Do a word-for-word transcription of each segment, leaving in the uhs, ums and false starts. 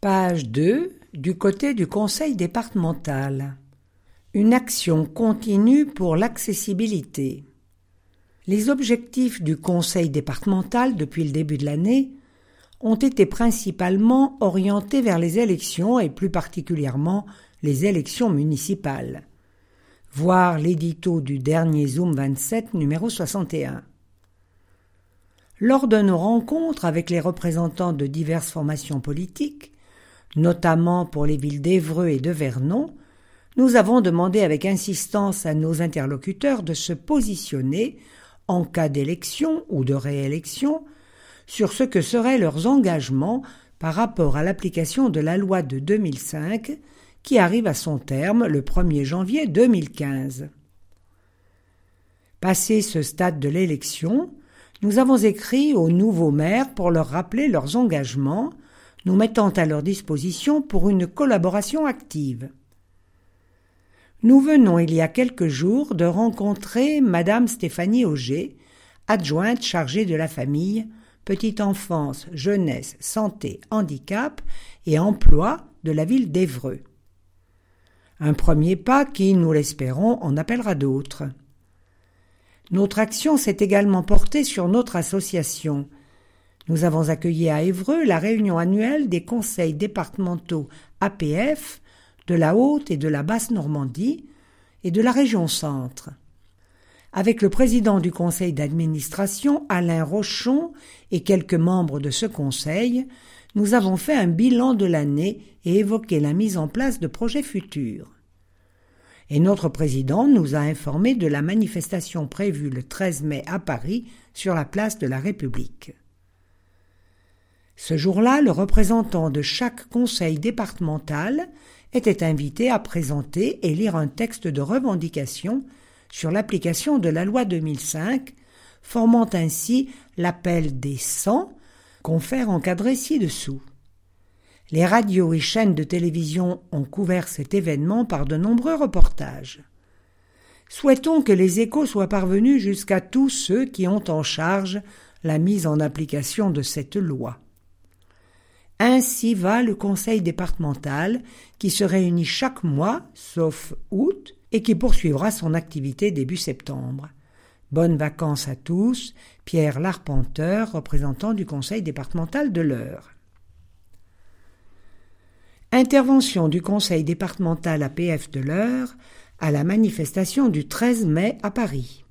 Page deux, du côté du conseil départemental. Une action continue pour l'accessibilité. Les objectifs du conseil départemental depuis le début de l'année ont été principalement orientés vers les élections et plus particulièrement les élections municipales. Voir l'édito du dernier Zoom vingt-sept numéro soixante et un. Lors de nos rencontres avec les représentants de diverses formations politiques, notamment pour les villes d'Évreux et de Vernon, nous avons demandé avec insistance à nos interlocuteurs de se positionner, en cas d'élection ou de réélection, sur ce que seraient leurs engagements par rapport à l'application de la loi de deux mille cinq qui arrive à son terme le premier janvier deux mille quinze. Passé ce stade de l'élection, nous avons écrit aux nouveaux maires pour leur rappeler leurs engagements, nous mettant à leur disposition pour une collaboration active. Nous venons il y a quelques jours de rencontrer Madame Stéphanie Auger, adjointe chargée de la famille, petite enfance, jeunesse, santé, handicap et emploi de la ville d'Évreux. Un premier pas qui, nous l'espérons, en appellera d'autres. Notre action s'est également portée sur notre association. Nous avons accueilli à Évreux la réunion annuelle des conseils départementaux A P F de la Haute et de la Basse-Normandie et de la région Centre. Avec le président du conseil d'administration, Alain Rochon, et quelques membres de ce conseil, nous avons fait un bilan de l'année et évoqué la mise en place de projets futurs. Et notre président nous a informé de la manifestation prévue le treize mai à Paris sur la place de la République. Ce jour-là, le représentant de chaque conseil départemental était invité à présenter et lire un texte de revendication sur l'application de la loi deux mille cinq, formant ainsi l'appel des cent, confère encadré ci-dessous. Les radios et chaînes de télévision ont couvert cet événement par de nombreux reportages. Souhaitons que les échos soient parvenus jusqu'à tous ceux qui ont en charge la mise en application de cette loi. Ainsi va le conseil départemental qui se réunit chaque mois, sauf août, et qui poursuivra son activité début septembre. Bonnes vacances à tous, Pierre Larpenteur, représentant du conseil départemental de l'Eure. Intervention du conseil départemental A P F de l'Eure à la manifestation du treize mai à Paris.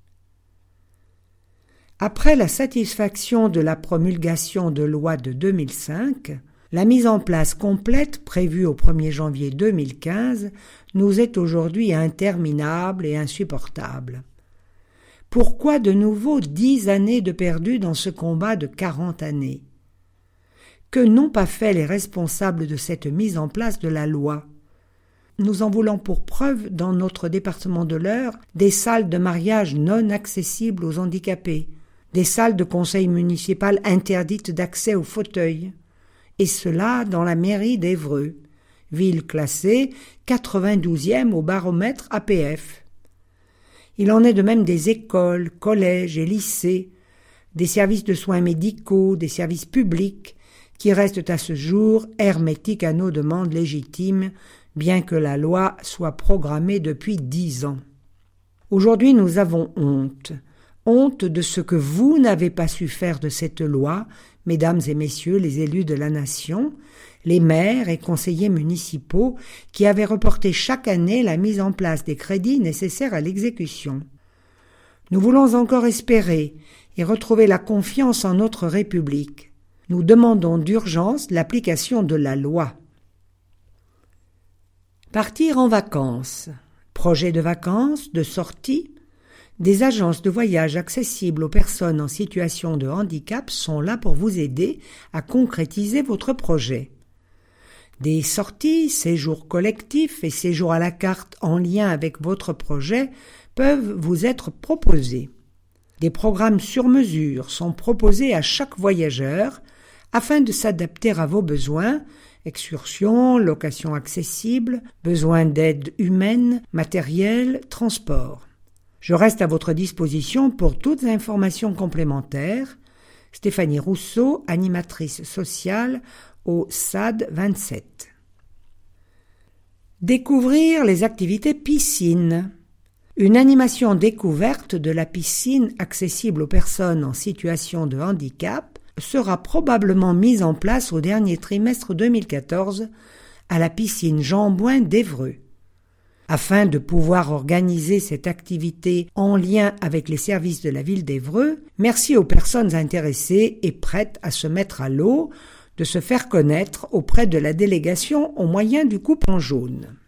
Après la satisfaction de la promulgation de loi de deux mille cinq, la mise en place complète prévue au premier janvier deux mille quinze nous est aujourd'hui interminable et insupportable. Pourquoi de nouveau dix années de perdu dans ce combat de quarante années? Que n'ont pas fait les responsables de cette mise en place de la loi? Nous en voulons pour preuve dans notre département de l'Eure des salles de mariage non accessibles aux handicapés, des salles de conseil municipal interdites d'accès aux fauteuils, et cela dans la mairie d'Évreux, ville classée quatre-vingt-douzième au baromètre A P F. Il en est de même des écoles, collèges et lycées, des services de soins médicaux, des services publics, qui restent à ce jour hermétiques à nos demandes légitimes, bien que la loi soit programmée depuis dix ans. Aujourd'hui, nous avons honte, honte de ce que vous n'avez pas su faire de cette loi, mesdames et messieurs les élus de la nation, les maires et conseillers municipaux qui avaient reporté chaque année la mise en place des crédits nécessaires à l'exécution. Nous voulons encore espérer et retrouver la confiance en notre République. Nous demandons d'urgence l'application de la loi. Partir en vacances. Projet de vacances, de sortie. Des agences de voyage accessibles aux personnes en situation de handicap sont là pour vous aider à concrétiser votre projet. Des sorties, séjours collectifs et séjours à la carte en lien avec votre projet peuvent vous être proposés. Des programmes sur mesure sont proposés à chaque voyageur afin de s'adapter à vos besoins, excursions, locations accessibles, besoins d'aide humaine, matériel, transport. Je reste à votre disposition pour toutes informations complémentaires. Stéphanie Rousseau, animatrice sociale au S A D vingt-sept. Découvrir les activités piscine. Une animation découverte de la piscine accessible aux personnes en situation de handicap sera probablement mise en place au dernier trimestre deux mille quatorze à la piscine Jean Bouin d'Évreux. Afin de pouvoir organiser cette activité en lien avec les services de la ville d'Évreux, merci aux personnes intéressées et prêtes à se mettre à l'eau de se faire connaître auprès de la délégation au moyen du coupon jaune.